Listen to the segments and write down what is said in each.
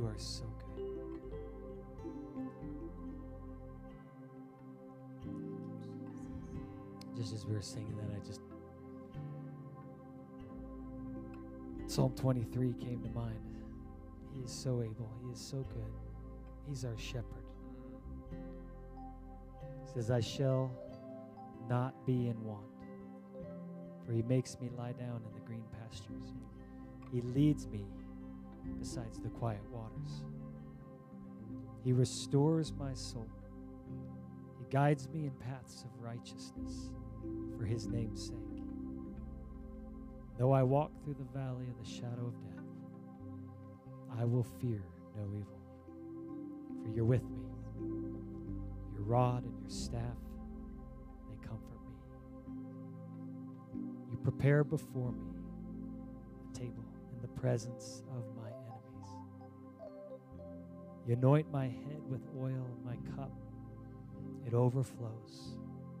are so good. Just as we were singing that, Psalm 23 came to mind. He is so able. He is so good. He's our shepherd. He says, I shall not be in want, for he makes me lie down in the green pastures. He leads me besides the quiet waters. He restores my soul. He guides me in paths of righteousness for his name's sake. Though I walk through the valley of the shadow of death, I will fear no evil, for you're with me. Your rod and your staff, they comfort me. You prepare before me a table in the presence of my enemies. You anoint my head with oil, and my cup, it overflows.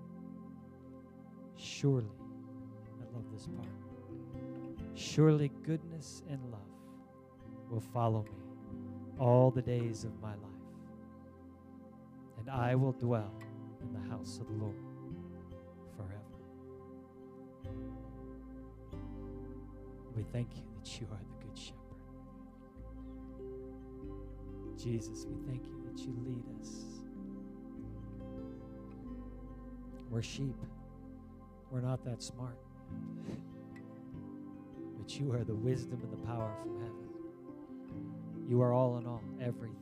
Surely, I love this part, surely goodness and love will follow me all the days of my life, and I will dwell in the house of the Lord forever. We thank you that you are the good shepherd. Jesus, we thank you that you lead us. We're sheep. We're not that smart. But you are the wisdom and the power from heaven. You are all in all, everything.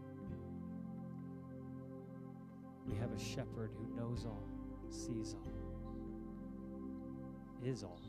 We have a shepherd who knows all, sees all, is all.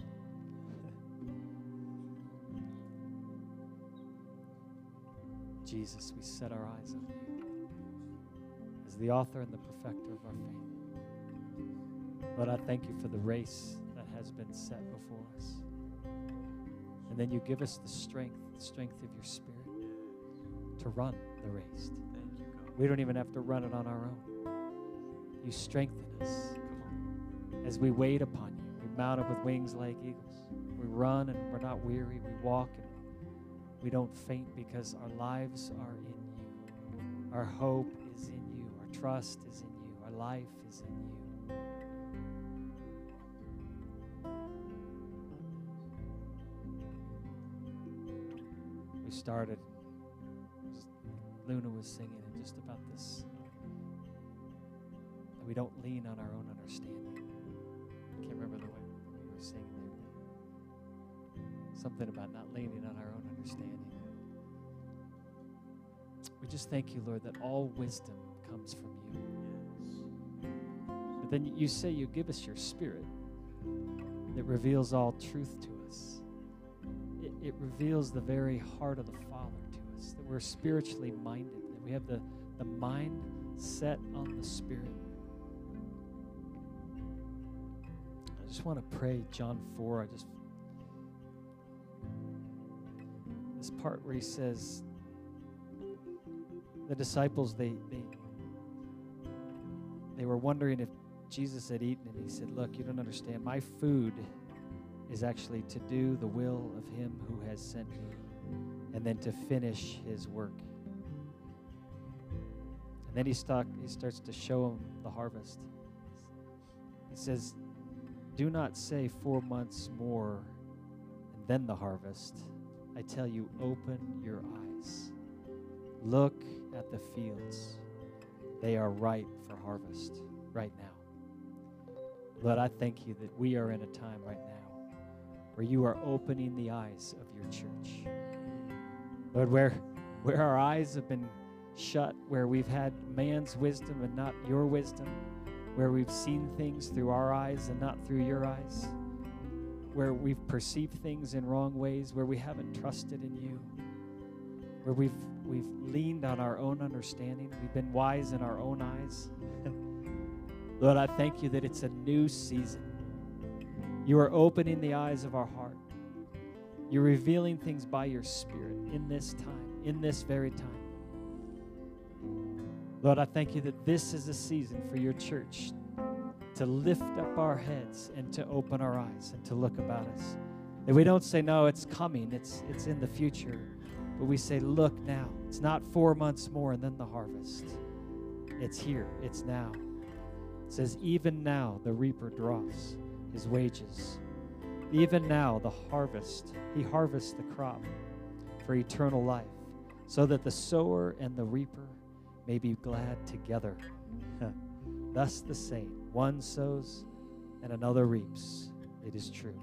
Jesus, we set our eyes on you as the author and the perfecter of our faith. Lord, I thank you for the race that has been set before us. And then you give us the strength of your Spirit to run the race. Thank you, God. We don't even have to run it on our own. You strengthen us. Come on. As we wait upon you, we mount up with wings like eagles. We run and we're not weary. We walk and we don't faint because our lives are in you. Our hope is in you. Our trust is in you. Our life is in you. We started, Luna was singing, and just about this, that we don't lean on our own understanding. I can't remember the way we were singing there. Something about not leaning on our own understanding. We just thank you, Lord, that all wisdom comes from you. But then you say you give us your Spirit that reveals all truth to us. It reveals the very heart of the Father to us, that we're spiritually minded, that we have the mind set on the Spirit. I just want to pray John 4. This part where he says, the disciples, they were wondering if Jesus had eaten, and he said, look, you don't understand. My food is actually to do the will of him who has sent me, and then to finish his work. And then he starts to show them the harvest. He says, do not say 4 months more and then the harvest. I tell you, open your eyes. Look at the fields. They are ripe for harvest right now. Lord, I thank you that we are in a time right now where you are opening the eyes of your church. Lord, where our eyes have been shut, where we've had man's wisdom and not your wisdom, where we've seen things through our eyes and not through your eyes, where we've perceived things in wrong ways, where we haven't trusted in you, where we've leaned on our own understanding, we've been wise in our own eyes. Lord, I thank you that it's a new season. You are opening the eyes of our heart. You're revealing things by your Spirit in this time, in this very time. Lord, I thank you that this is a season for your church to lift up our heads and to open our eyes and to look about us. That we don't say, no, it's coming, it's in the future. But we say, look now, It's not 4 months more and then the harvest. It's here. It's now. It says, even now the reaper draws his wages. Even now the harvest, he harvests the crop for eternal life, so that the sower and the reaper may be glad together. Thus the saying, one sows and another reaps. It is true.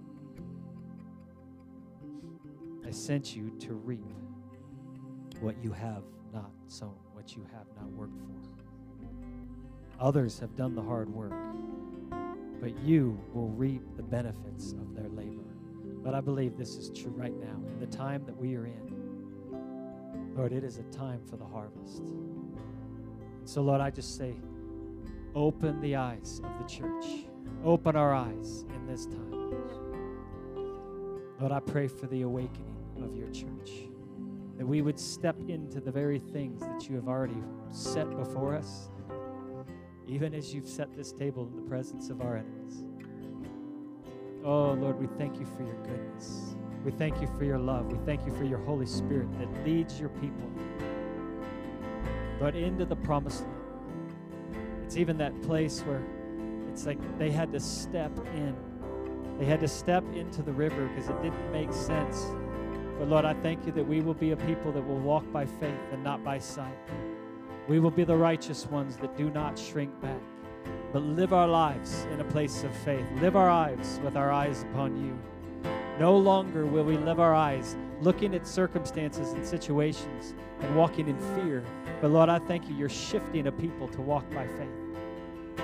I sent you to reap what you have not sown, what you have not worked for. Others have done the hard work, but you will reap the benefits of their labor. But I believe this is true right now, in the time that we are in. Lord, it is a time for the harvest. So, Lord, I just say, open the eyes of the church. Open our eyes in this time. Lord, I pray for the awakening of your church, that we would step into the very things that you have already set before us, even as you've set this table in the presence of our enemies. Oh, Lord, we thank you for your goodness. We thank you for your love. We thank you for your Holy Spirit that leads your people, Lord, into the promised land. It's even that place where it's like they had to step in. They had to step into the river because it didn't make sense. But Lord, I thank you that we will be a people that will walk by faith and not by sight. We will be the righteous ones that do not shrink back, but live our lives in a place of faith. Live our lives with our eyes upon you. No longer will we live our eyes looking at circumstances and situations and walking in fear. But Lord, I thank you, you're shifting a people to walk by faith.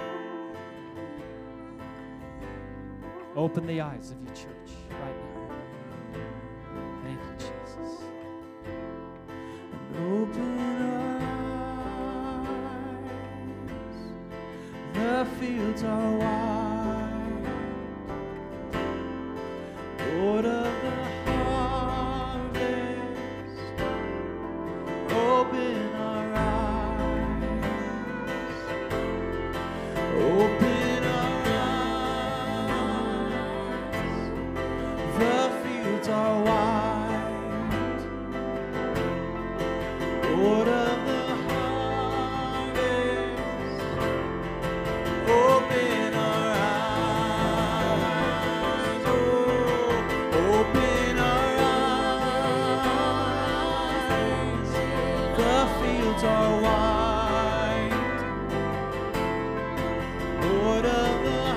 Open the eyes of your church right now. Thank you, Jesus. Open our eyes, the fields are wide, Lord of the harvest, open our eyes, open our eyes, the fields are wide, Lord of the harvest, open our eyes, oh, open our eyes, the fields are wide, Lord of the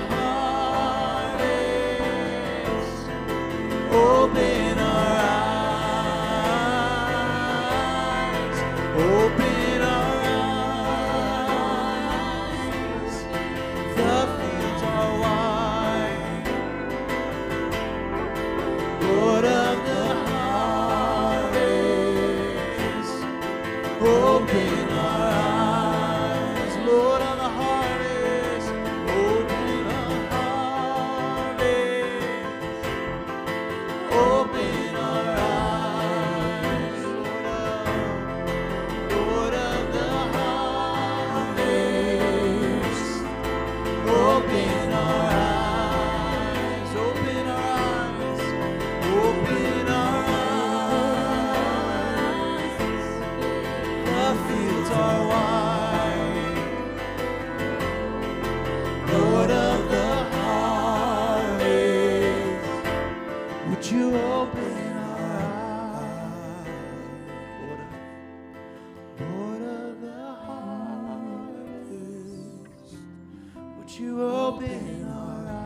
harvest, open our eyes, open our eyes, the fields are wide, Lord of the harvest, open our eyes, Lord of the harvest, open our harvest, open our eyes, Lord of the harvest, open our eyes, open our eyes, open our eyes, the fields are wide, Lord of the harvest, would you open our eyes, Lord of the harvest, would you open our eyes?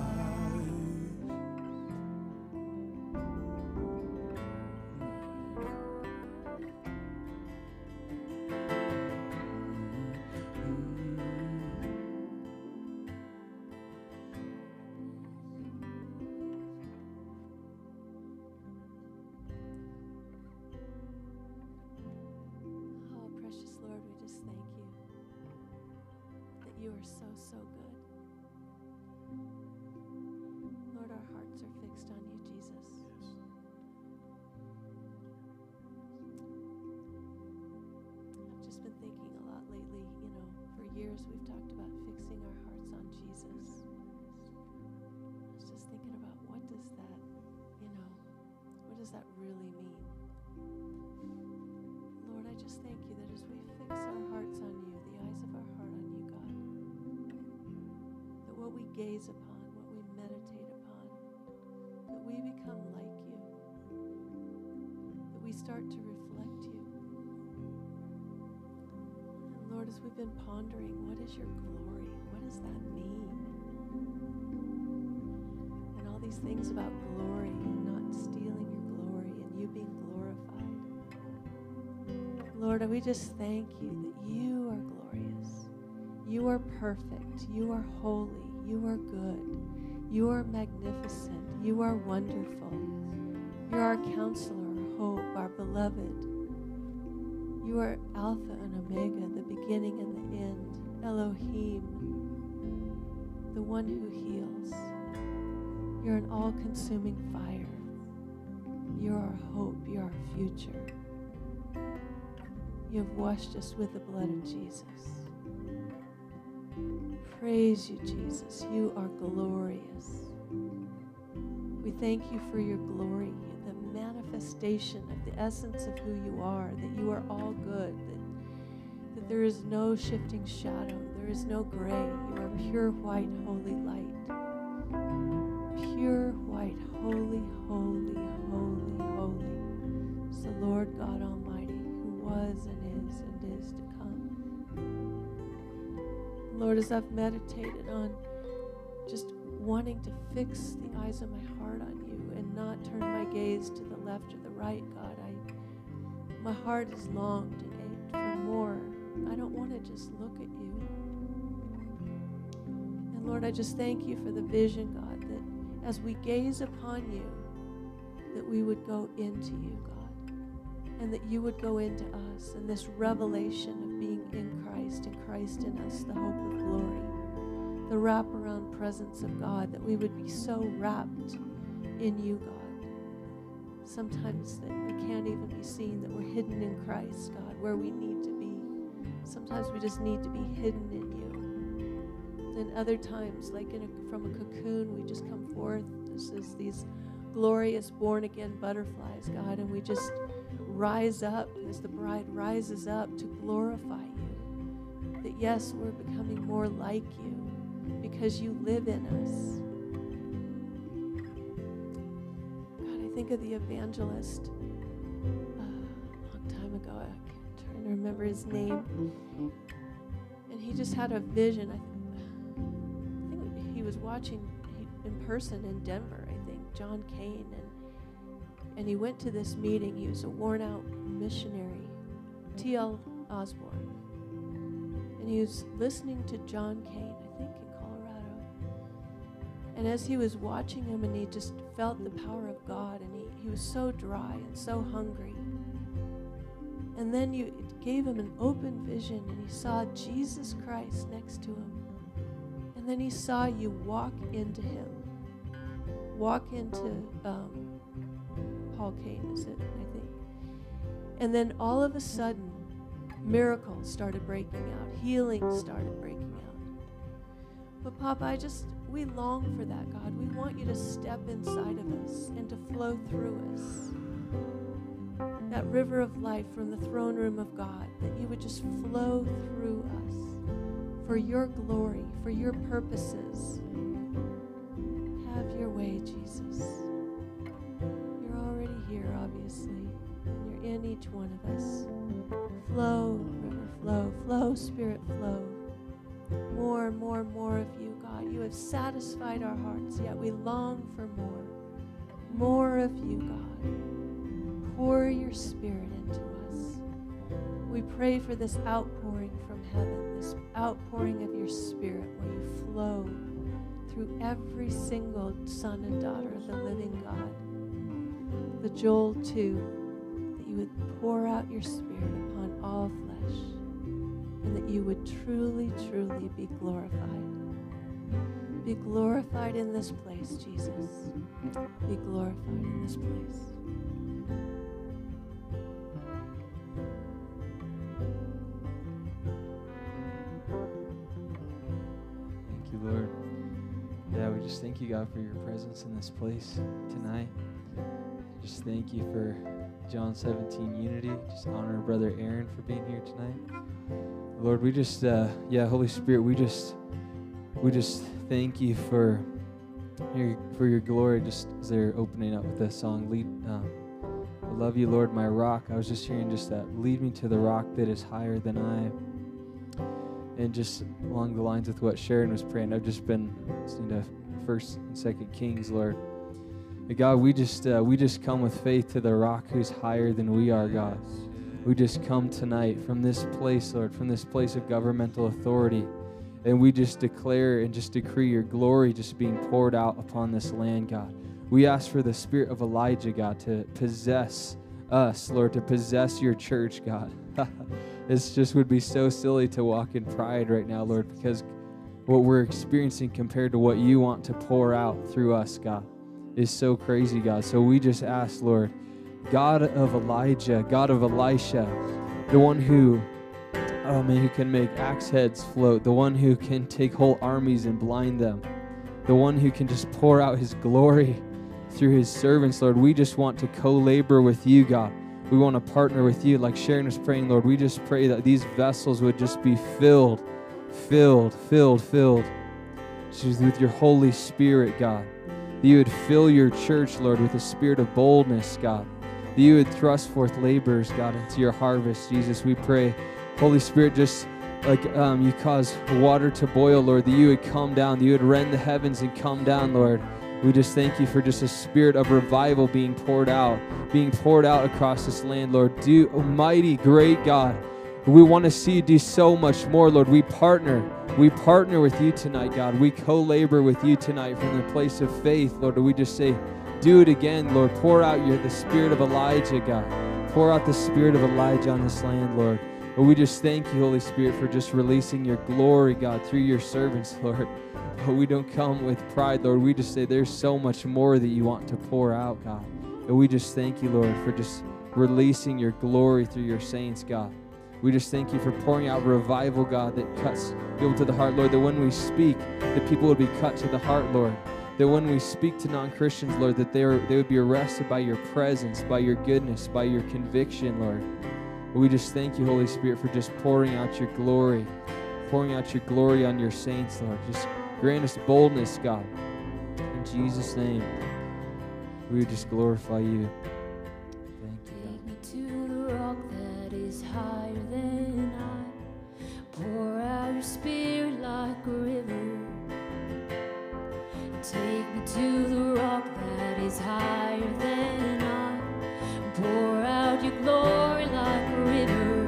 Oh, precious Lord, we just thank you that you are so, so good. Lord, our hearts are fixed on you, Jesus. I've just been thinking a lot lately, for years we've talked about fixing our hearts on Jesus. I was just thinking about what does that really mean? gaze upon, what we meditate upon, that we become like you, that we start to reflect you. And Lord, as we've been pondering, what is your glory? What does that mean? And all these things about glory and not stealing your glory and you being glorified. Lord, we just thank you that you are glorious. You are perfect. You are holy. You are good. You are magnificent. You are wonderful. You're our counselor, our hope, our beloved. You are Alpha and Omega, the beginning and the end. Elohim, the one who heals. You're an all-consuming fire. You're our hope. You're our future. You have washed us with the blood of Jesus. Praise you, Jesus. You are glorious. We thank you for your glory, the manifestation of the essence of who you are, that you are all good, that there is no shifting shadow, there is no gray. You are pure white, holy light. Pure white, holy, holy, holy, holy. It's the Lord God Almighty, who was and is to come. Lord, as I've meditated on just wanting to fix the eyes of my heart on you and not turn my gaze to the left or the right, God, my heart has longed and ached for more. I don't want to just look at you. And Lord, I just thank you for the vision, God, that as we gaze upon you, that we would go into you, God, and that you would go into us, and this revelation of being in Christ and Christ in us, the hope of glory, the wraparound presence of God, that we would be so wrapped in you, God. Sometimes that we can't even be seen, that we're hidden in Christ, God, where we need to be. Sometimes we just need to be hidden in you. Then other times, like from a cocoon, we just come forth as these glorious born-again butterflies, God, and we just rise up as the bride rises up to glorify you. That yes, we're becoming more like you because you live in us. God, I think of the evangelist a long time ago. I'm trying to remember his name. And he just had a vision. I think he was watching in person in Denver, I think, John Cain, and he went to this meeting. He was a worn-out missionary, T.L. Osborne. And he was listening to John Cain, I think in Colorado. And as he was watching him, and he just felt the power of God, and he was so dry and so hungry. And then it gave him an open vision, and he saw Jesus Christ next to him. And then he saw you walk into him. Walk into Paul Cain, is it, I think. And then all of a sudden, miracles started breaking out. Healing started breaking out. But Papa, we long for that, God. We want you to step inside of us and to flow through us. That river of life from the throne room of God, that you would just flow through us for your glory, for your purposes. Have your way, Jesus. You're already here, obviously, and you're in each one of us. Flow, river, flow, flow, Spirit, flow. More and more and more of you, God. You have satisfied our hearts, yet we long for more. More of you, God. Pour your Spirit into us. We pray for this outpouring from heaven, this outpouring of your Spirit where you flow through every single son and daughter of the living God. The Joel 2, that you would pour out your Spirit upon all flesh, and that you would truly, truly be glorified. Be glorified in this place, Jesus. Be glorified in this place. Thank you, Lord. Yeah, we just thank you, God, for your presence in this place tonight. Just thank you for John 17 unity. Just honor Brother Aaron for being here tonight. Lord, we just, Holy Spirit, we just thank you for your glory, just as they're opening up with that song. I love you, Lord, my rock. I was just hearing just that. Lead me to the rock that is higher than I. And just along the lines with what Sharon was praying, I've just been listening to 1st and 2nd Kings, Lord. And God, we just come with faith to the rock who's higher than we are, God. We just come tonight from this place, Lord, from this place of governmental authority. And we just declare and just decree your glory just being poured out upon this land, God. We ask for the spirit of Elijah, God, to possess us, Lord, to possess your church, God. It just would be so silly to walk in pride right now, Lord, because what we're experiencing compared to what you want to pour out through us, God, is so crazy, God. So we just ask, Lord, God of Elijah, God of Elisha, the one who can make axe heads float, the one who can take whole armies and blind them, the one who can just pour out his glory through his servants, Lord. We just want to co-labor with you, God. We want to partner with you. Like Sharon was praying, Lord, we just pray that these vessels would just be filled just with your Holy Spirit, God. That you would fill your church, Lord, with a spirit of boldness, God. That you would thrust forth laborers, God, into your harvest, Jesus. We pray, Holy Spirit, just like you cause water to boil, Lord, that you would come down, that you would rend the heavens and come down, Lord. We just thank you for just a spirit of revival being poured out across this land, Lord. Do, almighty, great God. We want to see you do so much more, Lord. We partner with you tonight, God. We co-labor with you tonight from the place of faith, Lord. We just say, do it again, Lord. Pour out the spirit of Elijah, God. Pour out the spirit of Elijah on this land, Lord. But we just thank you, Holy Spirit, for just releasing your glory, God, through your servants, Lord. But we don't come with pride, Lord. We just say there's so much more that you want to pour out, God. And we just thank you, Lord, for just releasing your glory through your saints, God. We just thank you for pouring out revival, God, that cuts people to the heart, Lord, that when we speak, that people would be cut to the heart, Lord. That when we speak to non-Christians, Lord, that they would be arrested by your presence, by your goodness, by your conviction, Lord. And we just thank you, Holy Spirit, for just pouring out your glory on your saints, Lord. Just grant us boldness, God. In Jesus' name, we would just glorify you. Thank you, God. Take me to the rock that is higher than I. Pour out your spirit like a river. Take me to the rock that is higher than I. Pour out your glory like a river.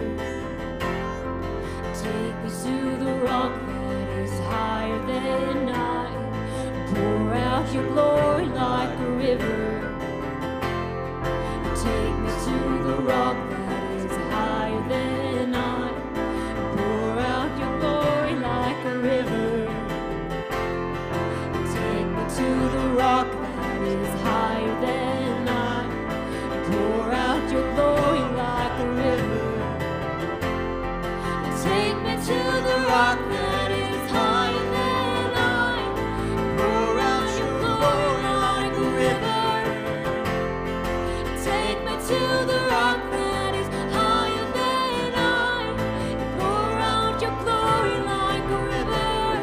Take me to the rock that is higher than I. Pour out your glory like a river. Take me to the rock that is higher than I. Pour out your glory like a river. Take me to the rock that is higher than I. Pour out your glory like a river. Take me to the rock that is higher than I. Pour out your glory like a river. Take me to the rock that is higher than I. Pour out your glory like a river.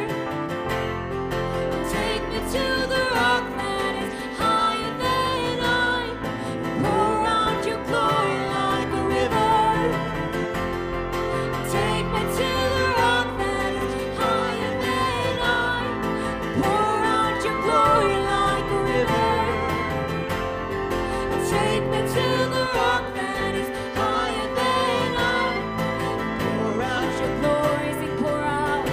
Take me to the rock that is higher than I. Pour out your glory like a river. Take me to the rock that is higher than I. Pour out your glory like a river. Take me to the rock that is higher than I. Pour out your glory, sing pour out.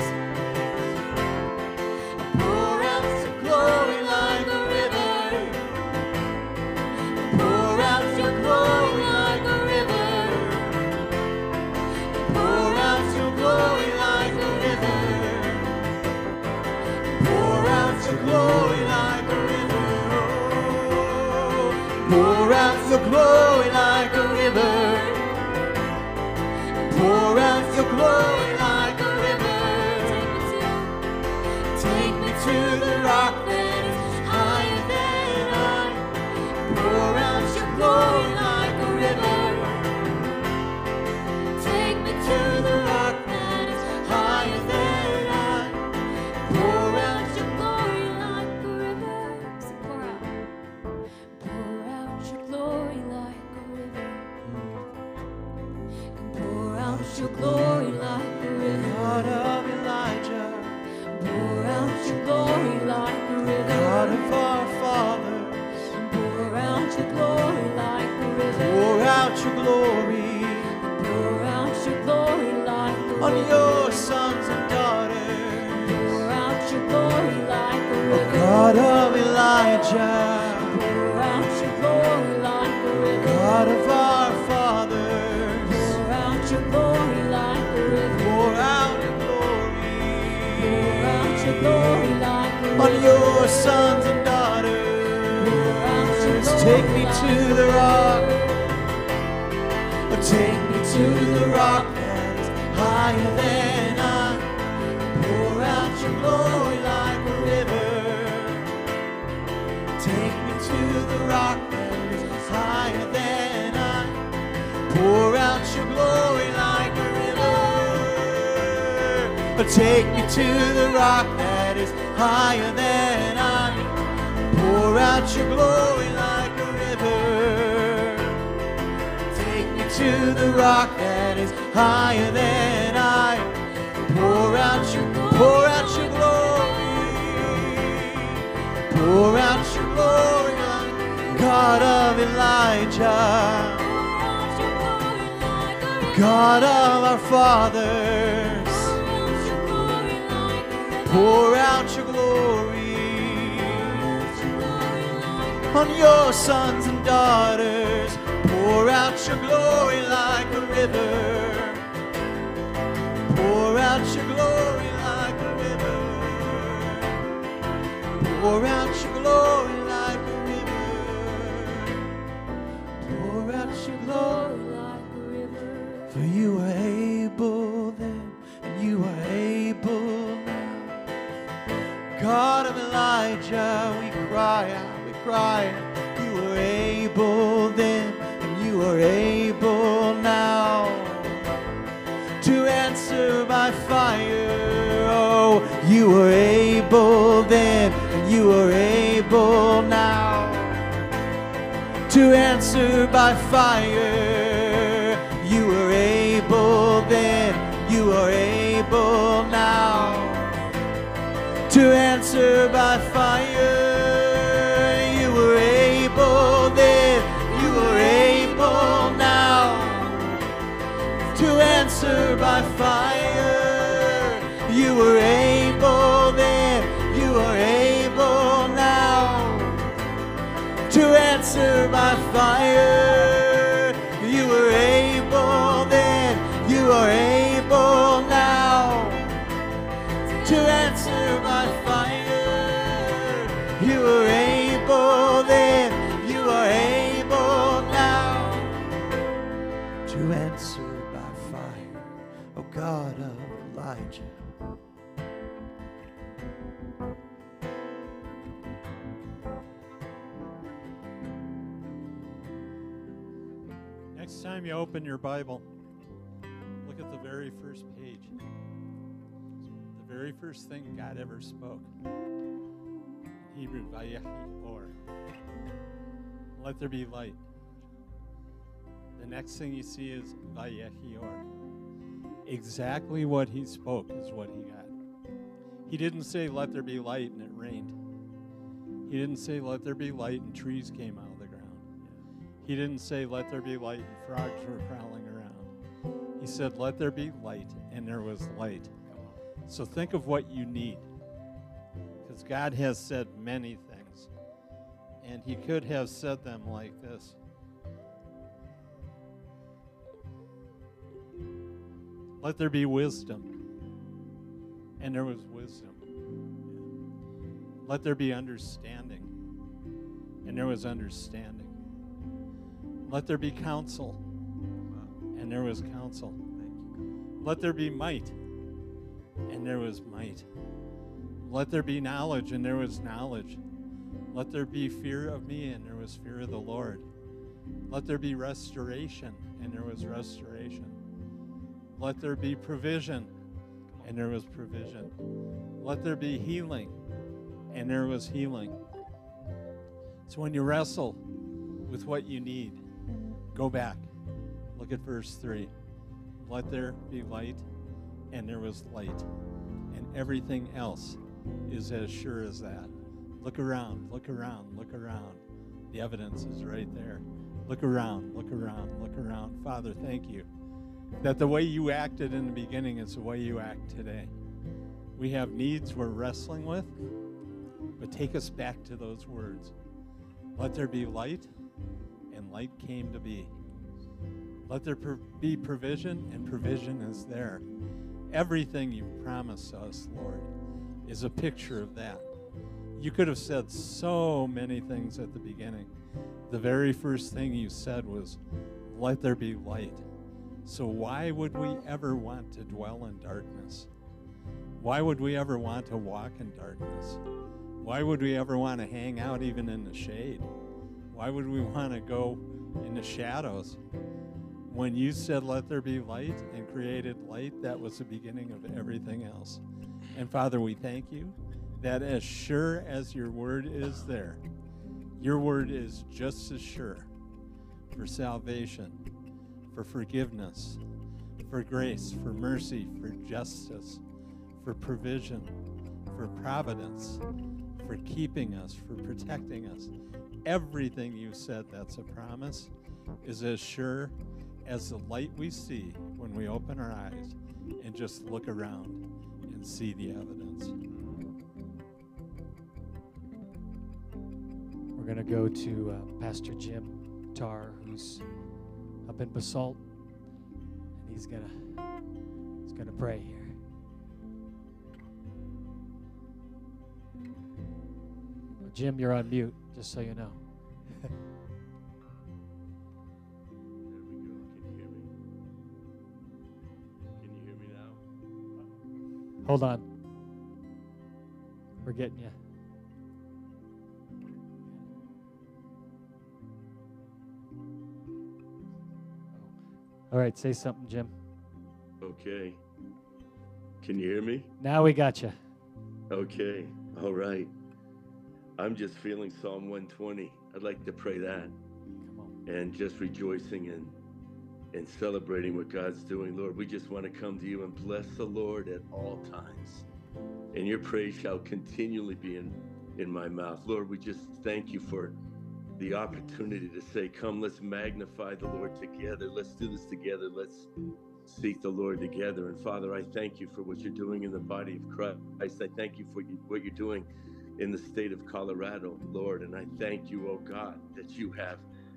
Pour out your glory like a river. Pour out your glory like a river. Pour out your glory like a river. Pour out your glory like a river. Pour out your glory like a river. Pour out your glory like a river. Take me to the rock that is higher than I. Pour out your glory like a river. Take me to the rock that is higher than I. Pour out your Elijah. Pour out your glory like a river. God of our fathers, Pour out your glory like a river. pour out your glory. Pour out your glory like a river. On your sons and daughters. Pour out your glory Take me like to a the rock. river. Take me to the rock that is higher than I. Pour out your glory like a river. Take me to the rock that is higher than I. Pour out your glory like a river. Take me to the rock that is higher than I. Pour out your glory like a river. Take me to the rock that is higher than I. Pour out your glory. Pour out your glory like God of Elijah. God of our fathers. Pour out your glory on your sons and daughters. Pour out your glory like a river. Pour out your glory like a river. Pour out your glory like a river. Pour out your glory like a river. For you are able then, and you are able now. God of Elijah, we cry out, we cry out. You are able then, and you are able now to answer by fire. Oh, you are able then, and you are able now to answer by fire. You are able then, you are able now to answer by fire. You are able then, you are able now to answer by fire. You are able then, you are able now to answer by fire. You are able then, you are able now to answer by fire. You are able then, you are able now to answer by fire. Oh God of Elijah. Next time you open your Bible, look at the very first page. The very first thing God ever spoke. Hebrew, Vayehi Or. Let there be light. The next thing you see is Vayehi Or. Exactly what he spoke is what he got. He didn't say, let there be light, and it rained. He didn't say, let there be light, and trees came out of the ground. He didn't say, let there be light, and frogs were crawling around. He said, let there be light, and there was light. So think of what you need. Because God has said many things. And he could have said them like this. Let there be wisdom. And there was wisdom. Let there be understanding. And there was understanding. Let there be counsel. And there was counsel. Let there be might. And there was might. Let there be knowledge. And there was knowledge. Let there be fear of me. And there was fear of the Lord. Let there be restoration. And there was restoration. Let there be provision. And there was provision. Let there be healing. And there was healing. So when you wrestle with what you need, go back. Look at verse 3. Let there be light, and there was light. And everything else is as sure as that. Look around, look around, look around. The evidence is right there. Look around, look around, look around. Father, thank you that the way you acted in the beginning is the way you act today. We have needs we're wrestling with. But take us back to those words. Let there be light, and light came to be. Let there be provision, and provision is there. Everything you promised us, Lord, is a picture of that. You could have said so many things at the beginning. The very first thing you said was, let there be light. So why would we ever want to dwell in darkness? Why would we ever want to walk in darkness? Why would we ever want to hang out even in the shade? Why would we want to go in the shadows? When you said, let there be light, and created light, that was the beginning of everything else. And Father, we thank you that as sure as your word is there, your word is just as sure for salvation, for forgiveness, for grace, for mercy, for justice, for provision, for providence, for keeping us, for protecting us. Everything you said that's a promise is as sure as the light we see when we open our eyes and just look around and see the evidence. We're going to go to Pastor Jim Tarr, who's up in Basalt, and he's gonna pray here. Jim, you're on mute, just so you know. There we go. Can you hear me? Can you hear me now? Hold on. We're getting you. All right, say something, Jim. Okay. Can you hear me? Now we got you. Okay. All right. I'm just feeling Psalm 120. I'd like to pray that. Come on. And just rejoicing and celebrating what God's doing. Lord, we just want to come to you and bless the Lord at all times. And your praise shall continually be in my mouth. Lord, we just thank you for the opportunity to say, come, let's magnify the Lord together. Let's do this together. Let's seek the Lord together. And Father, I thank you for what you're doing in the body of Christ. I thank you for what you're doing in the state of Colorado, Lord. And I thank you, oh God, that you have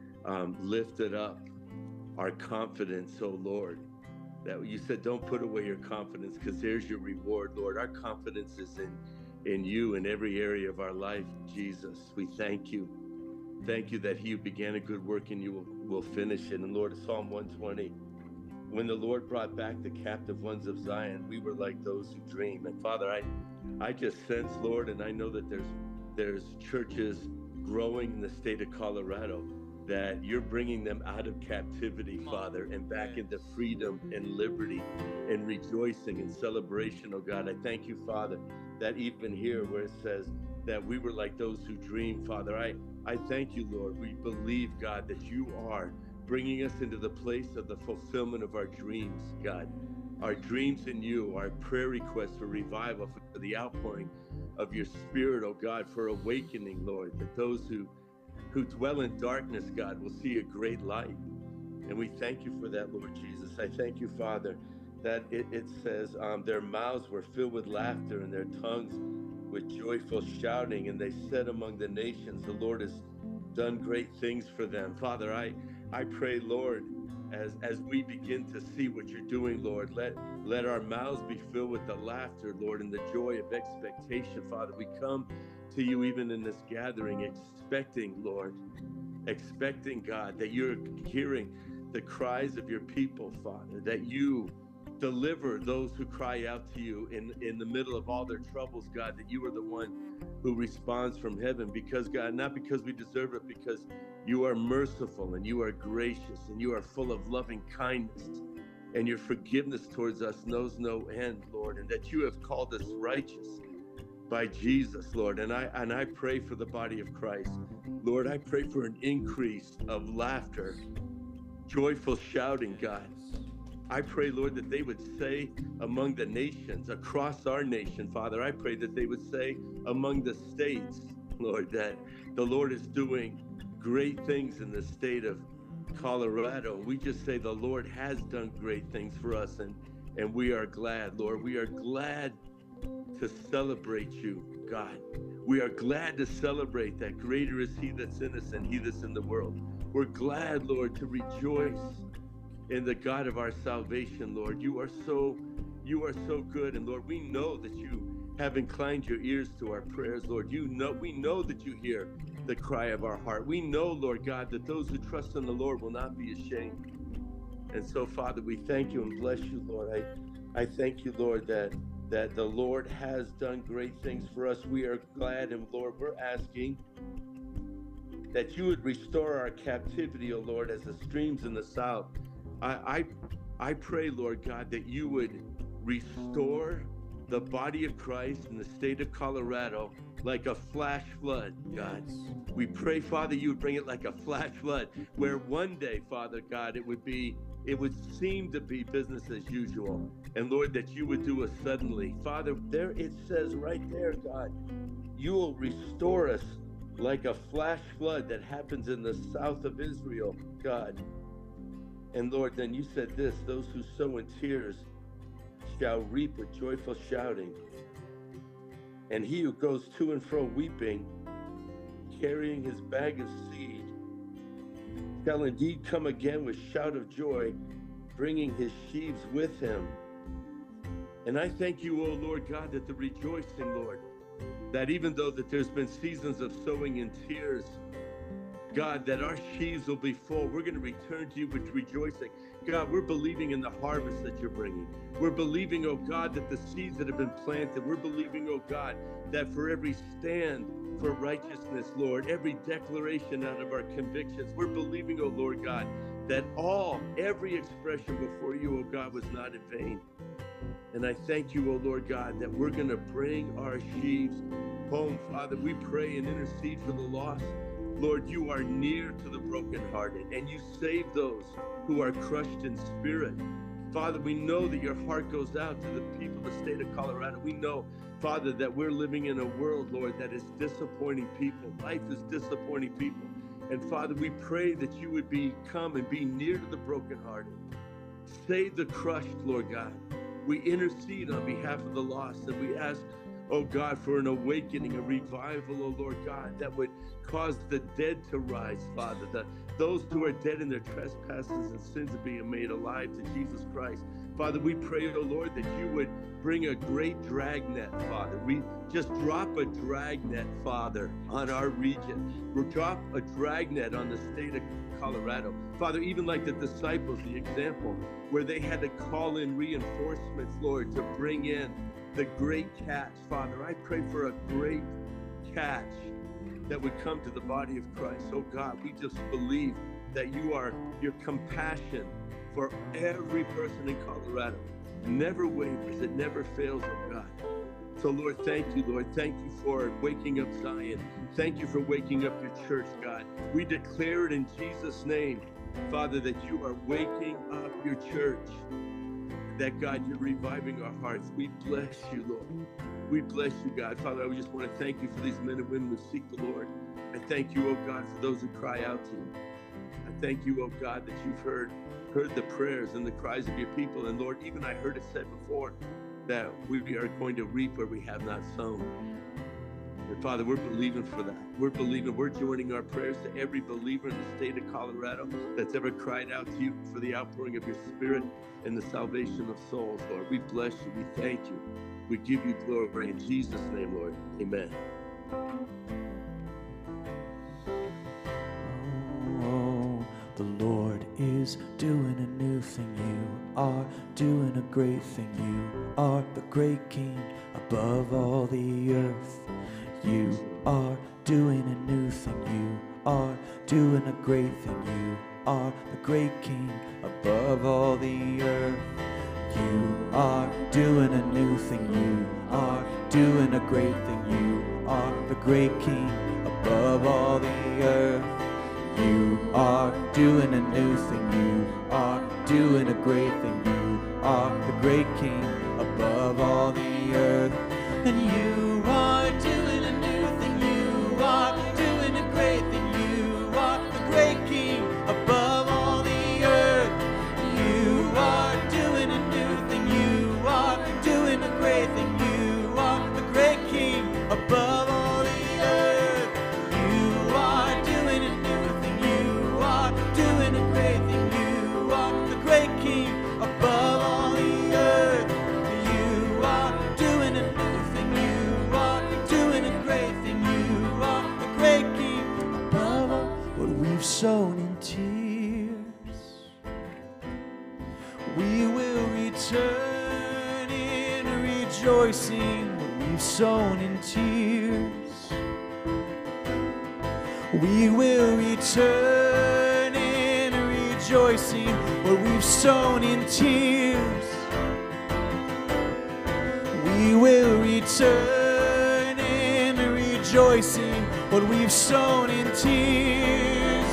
lifted up our confidence, oh Lord, that you said, don't put away your confidence because there's your reward, Lord. Our confidence is in you in every area of our life, Jesus. We thank you. Thank you that he who began a good work in you will finish it. And Lord, Psalm 120, when the Lord brought back the captive ones of Zion, we were like those who dream. And Father, I just sense, Lord, and I know that there's churches growing in the state of Colorado, that you're bringing them out of captivity, Father, and back into freedom and liberty and rejoicing and celebration, oh God. I thank you, Father, that even here where it says that we were like those who dream, Father, I thank you, Lord. We believe, God, that you are bringing us into the place of the fulfillment of our dreams, God. Our dreams in you, our prayer requests for revival, for the outpouring of your Spirit, oh God, for awakening, Lord, that those who dwell in darkness, God, will see a great light. And we thank you for that, Lord Jesus. I thank you, Father, that it says their mouths were filled with laughter and their tongues with joyful shouting, and they said among the nations, the Lord has done great things for them. Father, I pray, Lord, as we begin to see what you're doing, Lord, let our mouths be filled with the laughter, Lord, and the joy of expectation. Father, we come to you even in this gathering, expecting, Lord, expecting, God, that you're hearing the cries of your people, Father, that you deliver those who cry out to you in the middle of all their troubles, God, that you are the one who responds from heaven, because, God, not because we deserve it, because you are merciful and you are gracious and you are full of loving kindness, and your forgiveness towards us knows no end, Lord, and that you have called us righteous by Jesus, Lord. And I pray for the body of Christ. Lord, I pray for an increase of laughter, joyful shouting, God. I pray, Lord, that they would say among the nations, across our nation, Father, I pray that they would say among the states, Lord, that the Lord is doing great things in the state of Colorado. We just say the Lord has done great things for us, and we are glad, Lord. We are glad to celebrate you, God. We are glad to celebrate that greater is he that's in us than he that's in the world. We're glad, Lord, to rejoice in the God of our salvation, Lord. You are so good. And Lord, we know that you have inclined your ears to our prayers, Lord. We know that you hear the cry of our heart. We know, Lord God, that those who trust in the Lord will not be ashamed. And so, Father, we thank you and bless you, Lord. I thank you, Lord, that the Lord has done great things for us. We are glad, and Lord, we're asking that you would restore our captivity, O Lord, as the streams in the south. I pray, Lord God, that you would restore the body of Christ in the state of Colorado like a flash flood, God. We pray, Father, you would bring it like a flash flood, where one day, Father God, it would seem to be business as usual. And Lord, that you would do us suddenly. Father, there it says right there, God, you will restore us like a flash flood that happens in the south of Israel, God. And Lord, then you said this, those who sow in tears shall reap with joyful shouting. And he who goes to and fro weeping, carrying his bag of seed, shall indeed come again with shout of joy, bringing his sheaves with him. And I thank you, O Lord God, that the rejoicing, Lord, that even though that there's been seasons of sowing in tears, God, that our sheaves will be full. We're going to return to you with rejoicing. God, we're believing in the harvest that you're bringing. We're believing, oh God, that the seeds that have been planted, we're believing, oh God, that for every stand for righteousness, Lord, every declaration out of our convictions, we're believing, oh Lord God, that every expression before you, oh God, was not in vain. And I thank you, oh Lord God, that we're going to bring our sheaves home. Father, we pray and intercede for the lost. Lord, you are near to the brokenhearted, and you save those who are crushed in spirit. Father, we know that your heart goes out to the people of the state of Colorado. We know, Father, that we're living in a world, Lord, that is disappointing people. Life is disappointing people. And Father, we pray that you would come and be near to the brokenhearted. Save the crushed, Lord God. We intercede on behalf of the lost, and we ask, oh God, for an awakening, a revival, oh Lord God, that would cause the dead to rise, Father, those who are dead in their trespasses and sins to be made alive to Jesus Christ. Father, we pray, oh Lord, that you would bring a great dragnet, Father. We just drop a dragnet, Father, on our region. We'll drop a dragnet on the state of Colorado. Father, even like the disciples, the example, where they had to call in reinforcements, Lord, to bring in the great catch, Father. I pray for a great catch that would come to the body of Christ. Oh God, we just believe that your compassion for every person in Colorado never wavers, it never fails, oh God. So Lord, thank you, Lord. Thank you for waking up Zion. Thank you for waking up your church, God. We declare it in Jesus' name, Father, that you are waking up your church. That, God, you're reviving our hearts. We bless you, Lord. We bless you, God. Father, I just want to thank you for these men and women who seek the Lord. I thank you, oh God, for those who cry out to you. I thank you, oh God, that you've heard the prayers and the cries of your people. And Lord, even I heard it said before that we are going to reap where we have not sown. And Father, we're believing for that. We're joining our prayers to every believer in the state of Colorado that's ever cried out to you for the outpouring of your Spirit and the salvation of souls, Lord. We bless you. We thank you. We give you glory in Jesus' name, Lord. Amen. Oh, the Lord is doing a new thing. You are doing a great thing. You are the great King above all the earth. You are doing a new thing. You are doing a great thing. You are the great King above all the earth. You are doing a new thing. You are doing a great thing. You are the great King above all the earth. You are doing a new thing. You are doing a great thing. You are the great King above all the earth. And you are doing a new thing. You are doing a great thing. You are the great King above all the earth. You are doing a new thing. You are doing a great thing. You rejoicing what we've sown in tears. We will return in rejoicing what we've sown in tears. We will return in rejoicing what we've sown in tears.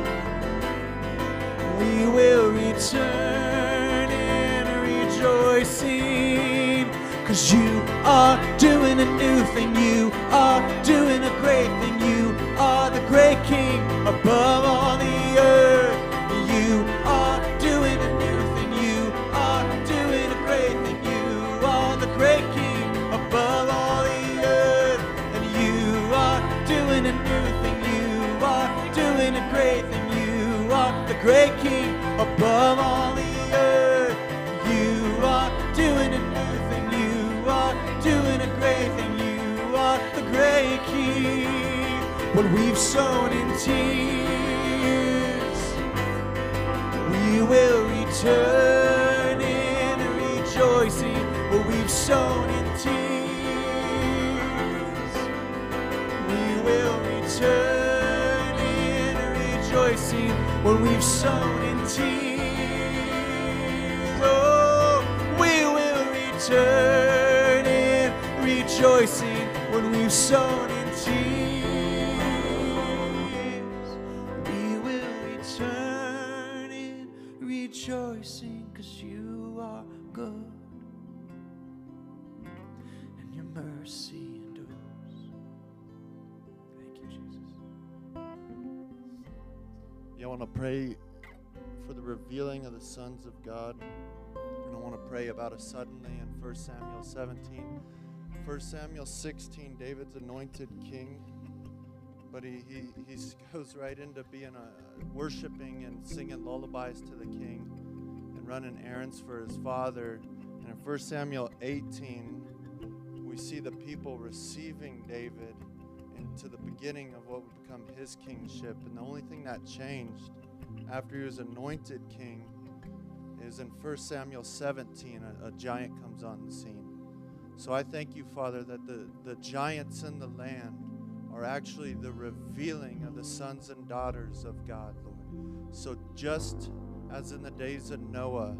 We will return in rejoicing, 'cause you are doing a new thing, you are doing a great thing, you are the great King above all the earth. You are doing a new thing, you are doing a great thing, you are the great King above all the earth. And you are doing a new thing, you are doing a great thing, you are the great King above all the earth. You are doing a new thing, you are doing a great thing, you are the great King. What we've sown in tears, we will return in rejoicing. What we've sown in tears, we will return in rejoicing. What we've sown in tears, oh, we will return in rejoicing. What we've sown in tears, we will return in rejoicing, 'cause you are good and your mercy endures. Thank you, Jesus. Yeah, I want to pray for the revealing of the sons of God. And I want to pray about a suddenly in 1 Samuel 17. 1 Samuel 16, David's anointed king, but he goes right into being worshiping and singing lullabies to the king and running errands for his father. And in 1 Samuel 18, we see the people receiving David into the beginning of what would become his kingship. And the only thing that changed after he was anointed king is in 1 Samuel 17, a giant comes on the scene. So I thank you, Father, that the giants in the land are actually the revealing of the sons and daughters of God, Lord. So just as in the days of Noah,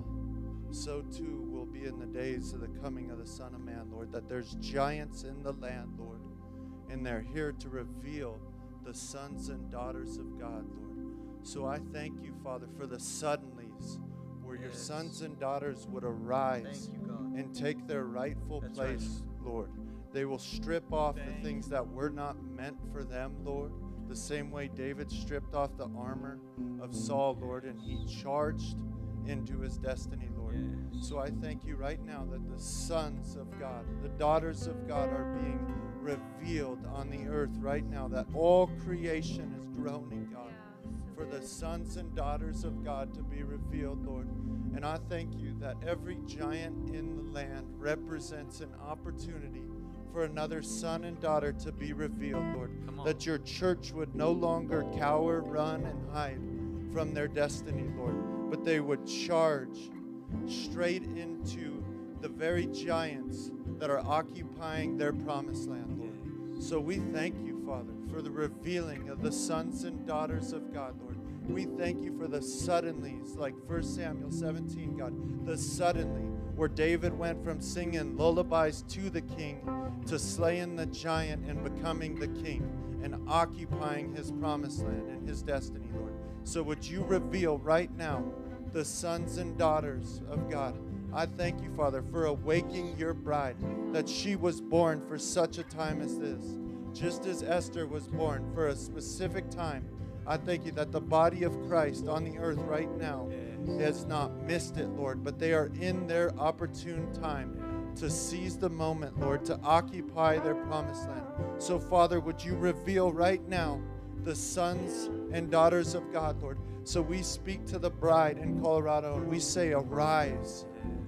so too will be in the days of the coming of the Son of Man, Lord, that there's giants in the land, Lord, and they're here to reveal the sons and daughters of God, Lord. So I thank you, Father, for the suddenlies, where your sons and daughters would arise and take their rightful place, Lord. They will strip off the things that were not meant for them, Lord, the same way David stripped off the armor of Saul, Lord, and he charged into his destiny, Lord. So I thank you right now that the sons of God, the daughters of God are being revealed on the earth right now, that all creation is groaning, God, for the sons and daughters of God to be revealed, Lord. And I thank you that every giant in the land represents an opportunity for another son and daughter to be revealed, Lord. That your church would no longer cower, run, and hide from their destiny, Lord, but they would charge straight into the very giants that are occupying their promised land, Lord. So we thank you, Father, for the revealing of the sons and daughters of God, Lord. We thank you for the suddenlies, like 1 Samuel 17, God, the suddenly, where David went from singing lullabies to the king to slaying the giant and becoming the king and occupying his promised land and his destiny, Lord. So would you reveal right now the sons and daughters of God? I thank you, Father, for awakening your bride, that she was born for such a time as this. Just as Esther was born for a specific time, I thank you that the body of Christ on the earth right now has not missed it, Lord, but they are in their opportune time to seize the moment, Lord, to occupy their promised land. So, Father, would you reveal right now the sons and daughters of God, Lord? So we speak to the bride in Colorado and we say, arise.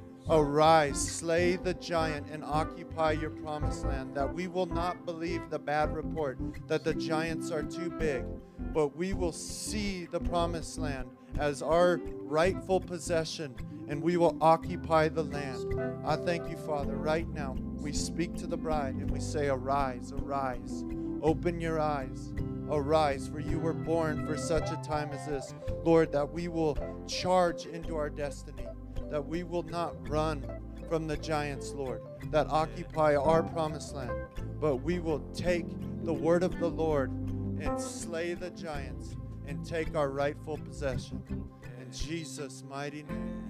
Arise, slay the giant, and occupy your promised land. That we will not believe the bad report that the giants are too big, but we will see the promised land as our rightful possession, and we will occupy the land. I thank you, Father, right now. We speak to the bride and we say, arise, arise, open your eyes, arise, for you were born for such a time as this. Lord, that we will charge into our destiny, that we will not run from the giants, Lord, that occupy our promised land, but we will take the word of the Lord and slay the giants and take our rightful possession. In Jesus' mighty name.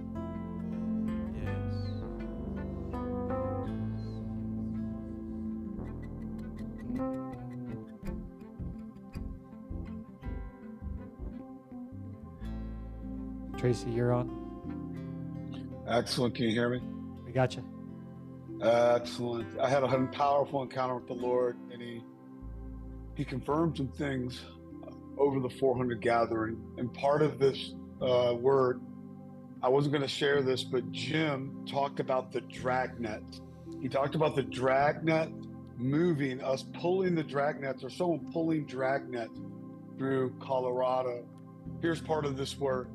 Tracy, you're on. Excellent. Can you hear me? We got you. Excellent. I had a powerful encounter with the Lord, and he confirmed some things over the 400 gathering. And part of this word, I wasn't going to share this, but Jim talked about the dragnet. He talked about the dragnet moving, us pulling the dragnets, or someone pulling dragnet through Colorado. Here's part of this word.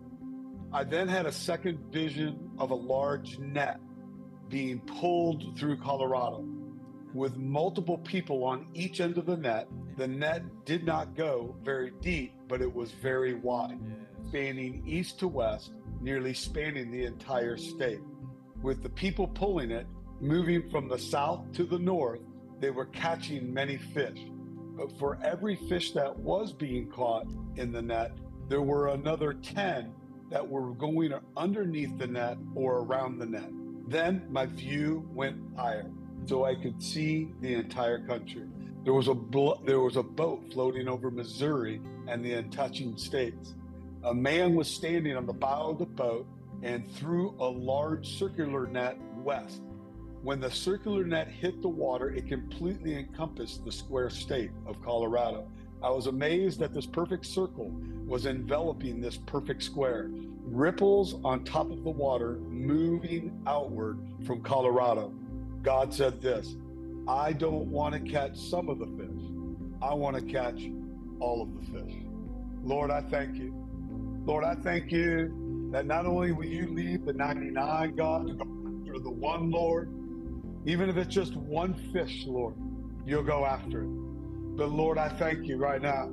I then had a second vision of a large net being pulled through Colorado with multiple people on each end of the net. The net did not go very deep, but it was very wide, spanning east to west, nearly spanning the entire state. With the people pulling it, moving from the south to the north, they were catching many fish. But for every fish that was being caught in the net, there were another 10 that were going underneath the net or around the net. Then my view went higher, so I could see the entire country. There was a boat floating over Missouri and the touching states. A man was standing on the bow of the boat and threw a large circular net west. When the circular net hit the water, it completely encompassed the square state of Colorado. I was amazed that this perfect circle was enveloping this perfect square. Ripples on top of the water moving outward from Colorado. God said this, I don't want to catch some of the fish. I want to catch all of the fish. Lord, I thank you. Lord, I thank you that not only will you leave the 99, God, to go after the one, Lord, even if it's just one fish, Lord, you'll go after it. But Lord, I thank you right now,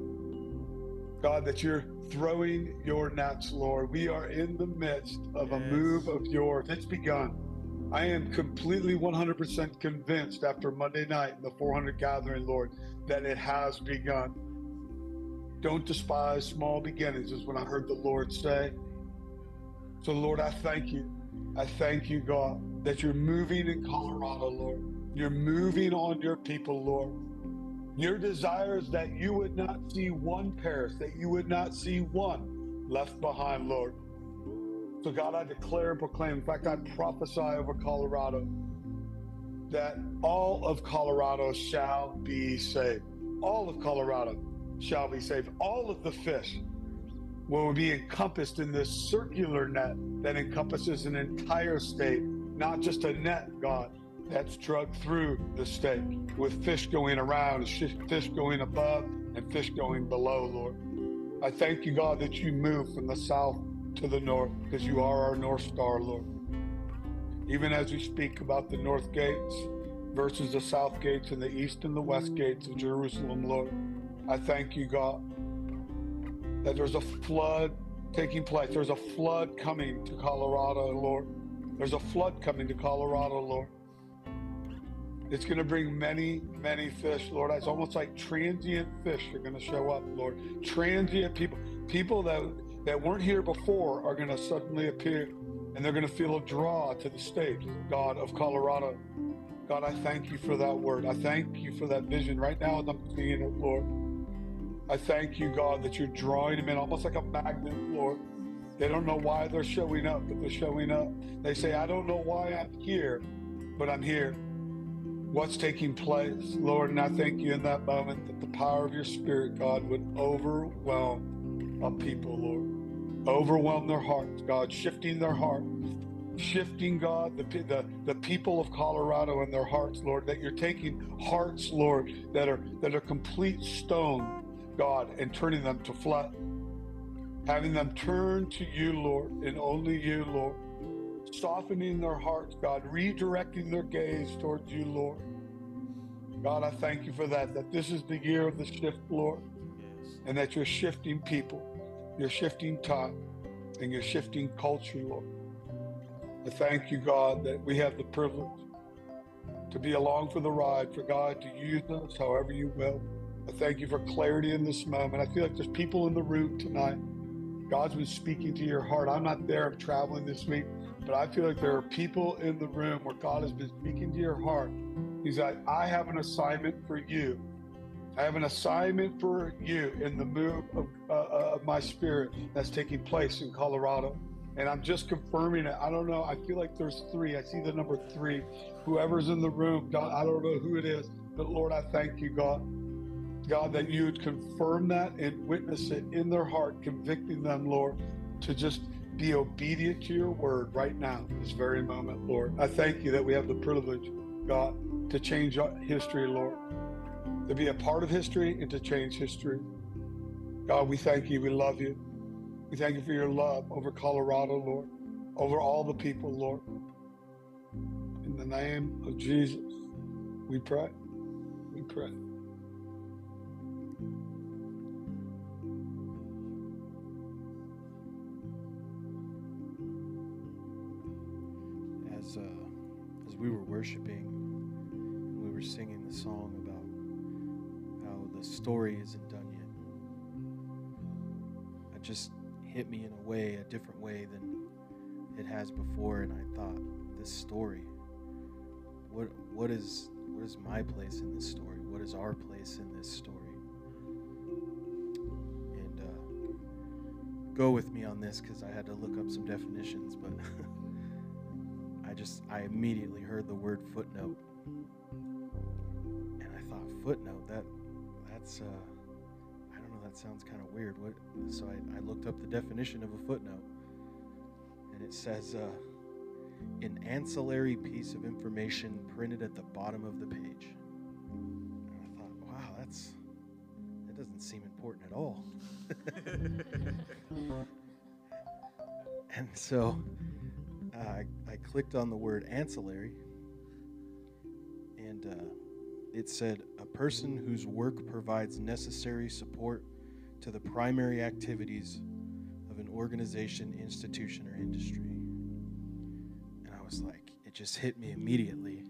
God, that you're throwing your nets, Lord. We are in the midst of a move of yours. It's begun. I am completely 100% convinced after Monday night in the 400 gathering, Lord, that it has begun. Don't despise small beginnings is what I heard the Lord say. So Lord, I thank you. I thank you, God, that you're moving in Colorado, Lord. You're moving on your people, Lord. Your desire is that you would not see one perish, that you would not see one left behind, Lord. So God, I declare and proclaim, in fact, I prophesy over Colorado, that all of Colorado shall be saved. All of Colorado shall be saved. All of the fish will be encompassed in this circular net that encompasses an entire state, not just a net, God, that's dragged through the state, with fish going around, fish going above, and fish going below, Lord. I thank you, God, that you move from the south to the north, because you are our North Star, Lord. Even as we speak about the north gates versus the south gates and the east and the west gates of Jerusalem, Lord, I thank you, God, that there's a flood taking place. There's a flood coming to Colorado, Lord. There's a flood coming to Colorado, Lord. It's going to bring many, many fish, Lord. It's almost like transient fish are going to show up, Lord. Transient people that weren't here before are going to suddenly appear, and they're going to feel a draw to the state, God, of Colorado. God, I thank you for that word. I thank you for that vision right now as I'm seeing it, Lord. I thank you, God, that you're drawing them in almost like a magnet, Lord. They don't know why they're showing up, but they're showing up. They say, I don't know why I'm here, but I'm here. What's taking place, Lord, and I thank you in that moment that the power of your Spirit, God, would overwhelm a people, Lord. Overwhelm their hearts, God, shifting their heart. Shifting, God, the people of Colorado and their hearts, Lord, that you're taking hearts, Lord, that are complete stone, God, and turning them to flesh. having them turn to you, Lord, and only you, Lord. Softening their hearts, God, redirecting their gaze towards you, Lord. God, I thank you for that this is the year of the shift, Lord, and that you're shifting people, you're shifting time, and you're shifting culture, Lord. I thank you, God, that we have the privilege to be along for the ride, for God to use us however you will. I thank you for clarity in this moment. I feel like there's people in the room tonight. God's been speaking to your heart. I'm not there, I'm traveling this week, but I feel like there are people in the room where God has been speaking to your heart. He's like, I have an assignment for you. I have an assignment for you in the move of my spirit that's taking place in Colorado. And I'm just confirming it. I don't know. I feel like there's 3. I see the number 3. Whoever's in the room, God, I don't know who it is, but Lord, I thank you, God. God, that you would confirm that and witness it in their heart, convicting them, Lord, to just be obedient to your word right now, this very moment, Lord. I thank you that we have the privilege, God, to change history, Lord, to be a part of history and to change history. God, we thank you. We love you. We thank you for your love over Colorado, Lord, over all the people, Lord. In the name of Jesus, we pray. We pray. As we were worshiping, we were singing the song about how the story isn't done yet. It just hit me in a different way than it has before, and I thought, this story, what is my place in this story? What is our place in this story? And go with me on this, because I had to look up some definitions, but I immediately heard the word footnote, and I thought, footnote, that's I don't know, that sounds kind of weird. So I looked up the definition of a footnote, and it says an ancillary piece of information printed at the bottom of the page. And I thought, wow, that doesn't seem important at all. And so I clicked on the word ancillary, and it said, a person whose work provides necessary support to the primary activities of an organization, institution, or industry. And I was like, it just hit me immediately.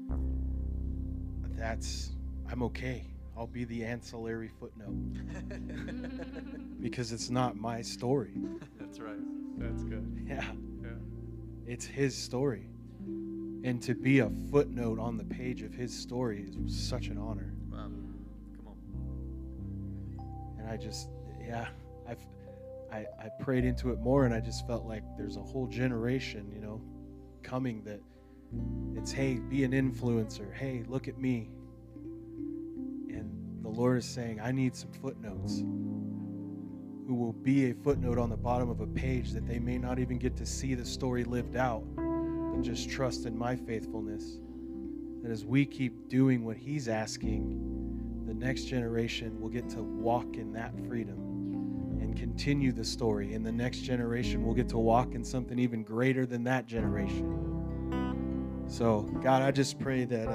I'm okay. I'll be the ancillary footnote. Because it's not my story. That's right. That's good. Yeah. It's his story. And to be a footnote on the page of his story is such an honor. Wow. Come on. And I prayed into it more, and I just felt like there's a whole generation, coming that it's, hey, be an influencer. Hey, look at me. And the Lord is saying, I need some footnotes who will be a footnote on the bottom of a page that they may not even get to see the story lived out, but just trust in my faithfulness. That as we keep doing what he's asking, the next generation will get to walk in that freedom and continue the story. And the next generation will get to walk in something even greater than that generation. So, God, I just pray that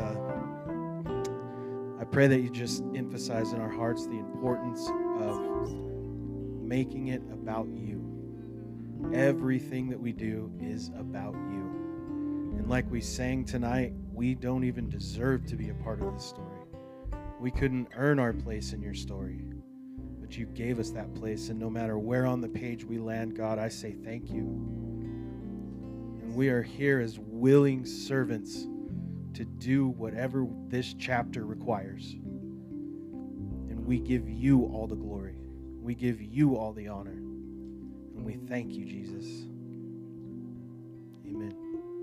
you just emphasize in our hearts the importance of making it about you. Everything that we do is about you. And like we sang tonight, we don't even deserve to be a part of this story. We couldn't earn our place in your story, but you gave us that place. And no matter where on the page we land, God, I say thank you. And we are here as willing servants to do whatever this chapter requires. And we give you all the glory. We give you all the honor. And we thank you, Jesus. Amen.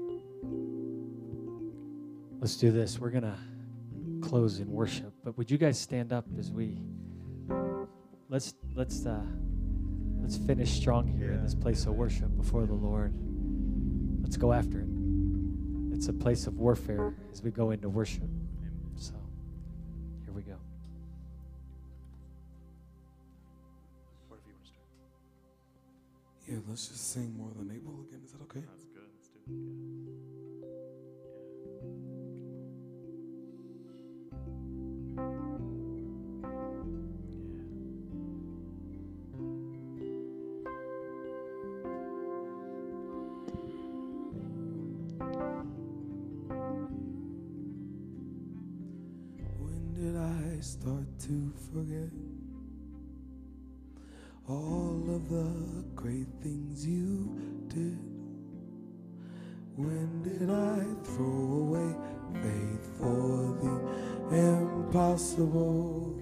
Let's do this. We're going to close in worship. But would you guys stand up as we let's finish strong here in this place of worship before the Lord. Let's go after it. It's a place of warfare as we go into worship. So, here we go. Yeah, let's just sing More Than Able again. Is that okay? That's good. Let's do it again. When did I start to forget all of the great things you did? When did I throw away faith for the impossible?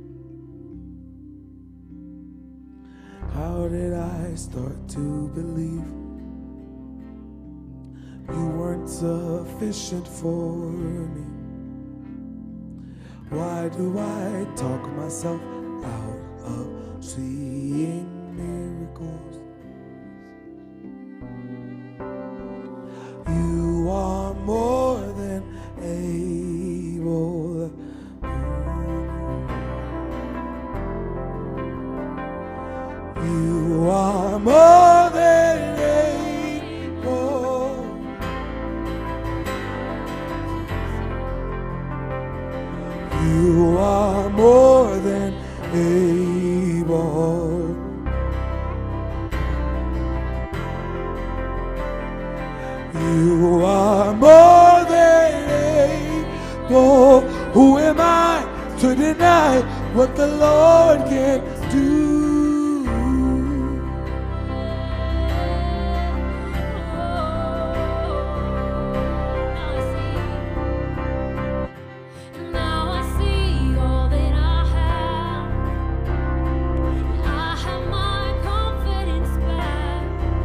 How did I start to believe you weren't sufficient for me? Why do I talk myself out of seeing miracles? You are more than able. You are more than able. You are more than able. You are more than able. Who am I to deny what the Lord can do? Now I see all that I have. I have my confidence back.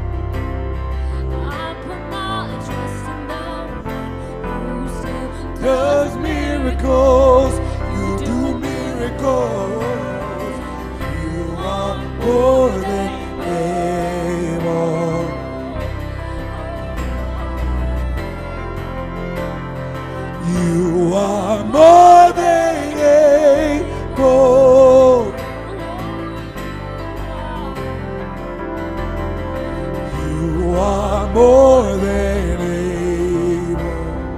I put my trust in the one who still Does miracles, you do miracles. You are more than able. You are more than able. You are more than able.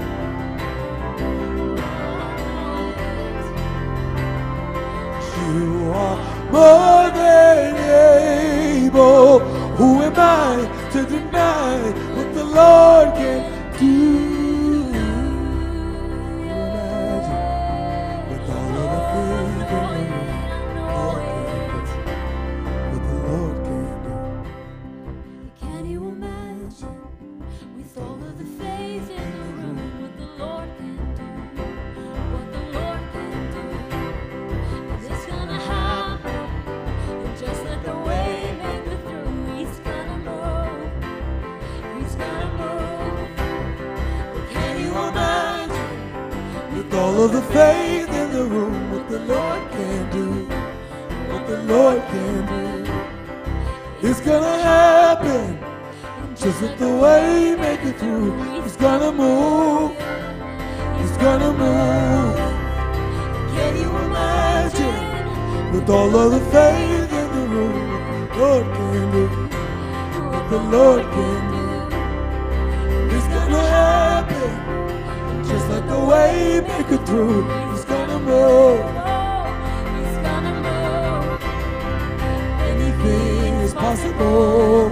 You are more than able. Who am I to deny what the Lord can do? Imagine with all of the faith in the what the Lord can do. Can you imagine with all of the faith in the room what the Lord can do? What the Lord can do? It's gonna happen. And just let the way make it through. He's gonna move. He's gonna move. Can you imagine With all of the faith in the room, what the Lord can do, what the Lord can do, it's gonna happen. Just with the way He make it through, He's gonna move. He's gonna move. Can you imagine? With all of the faith in the room, what the Lord can do, what the Lord can do, it's gonna happen. Just like the way He make it through, He's gonna move. He's gonna move. Anything is possible.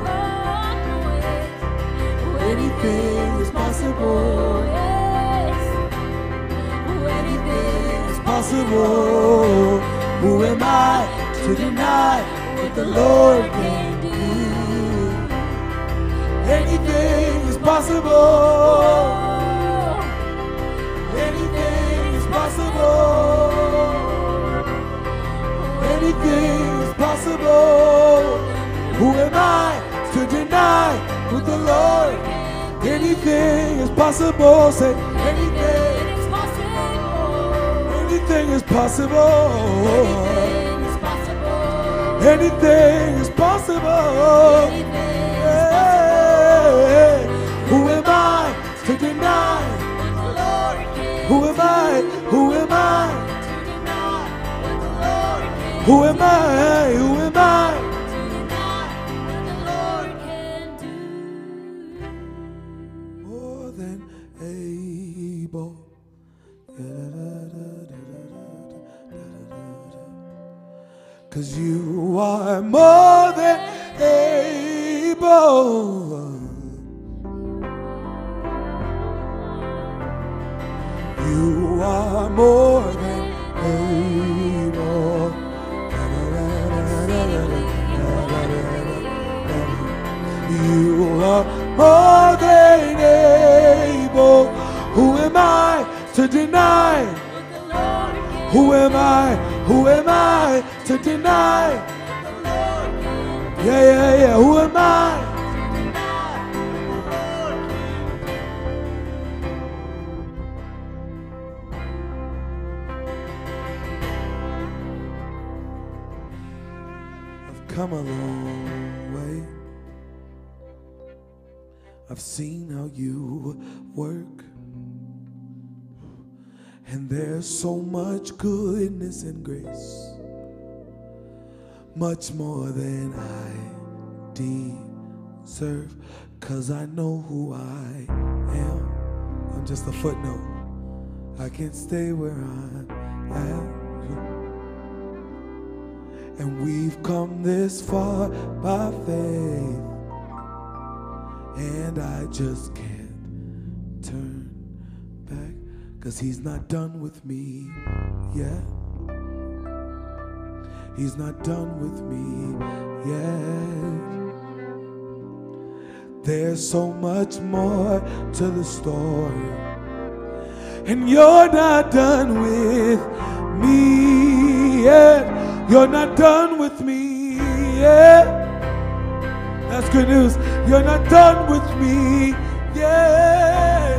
Anything is possible. Anything is possible. Who am I to deny what the Lord can do? Anything is possible. Anything is possible. Anything is possible. Who am I to deny what the Lord can do? Anything is possible. Say anything. Anything is possible. Anything is possible. Hey, who am I to deny? Who am I? Who am I? Who am I? Who am I? 'Cause you are more than able. You are more than able. You are more than able. Who am I to deny? Who am I? Who am I to deny? Yeah. Who am I? I've come a long way. I've seen how you work. And there's so much goodness and grace, much more than I deserve, 'cause I know who I am. I'm just a footnote. I can't stay where I'm at. And we've come this far by faith, and I just can't turn back. 'Cause he's not done with me yet. He's not done with me yet. There's so much more to the story. And you're not done with me yet. You're not done with me yet. That's good news. You're not done with me yet.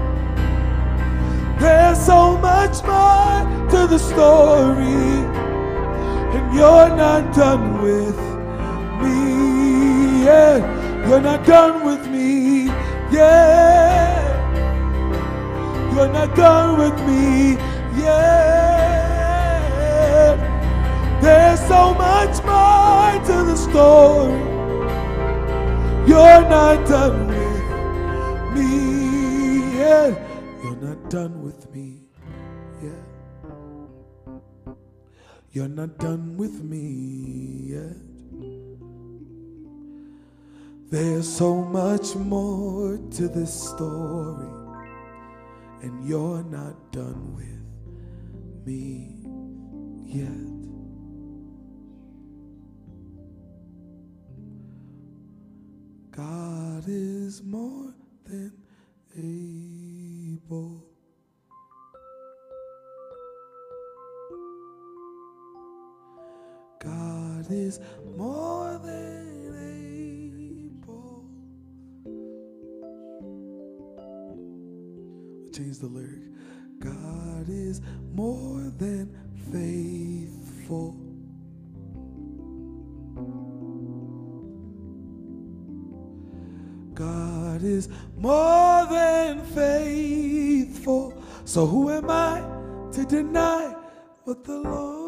There's so much more to the story, and you're not done with me yet. You're not done with me yet. You're not done with me yet. There's so much more to the story. You're not done with me yet. You're not done with me yet. You're not done with me yet. There's so much more to this story, and you're not done with me yet. God is more than able. God is more than able. Change the lyric. God is more than faithful. God is more than faithful. So who am I to deny what the Lord